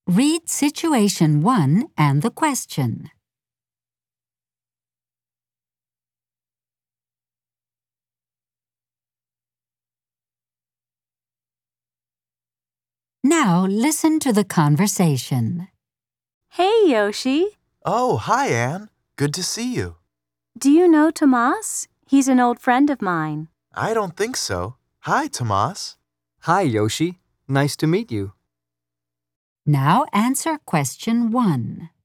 Read Situation 1 and the question. Now listen to the conversation. Hey, Yoshi. Oh, hi, Anne. Good to see you. Do you know Tomas? He's an old friend of mine. I don't think so. Hi, Tomas. Hi, Yoshi. Nice to meet you. Now answer question 1.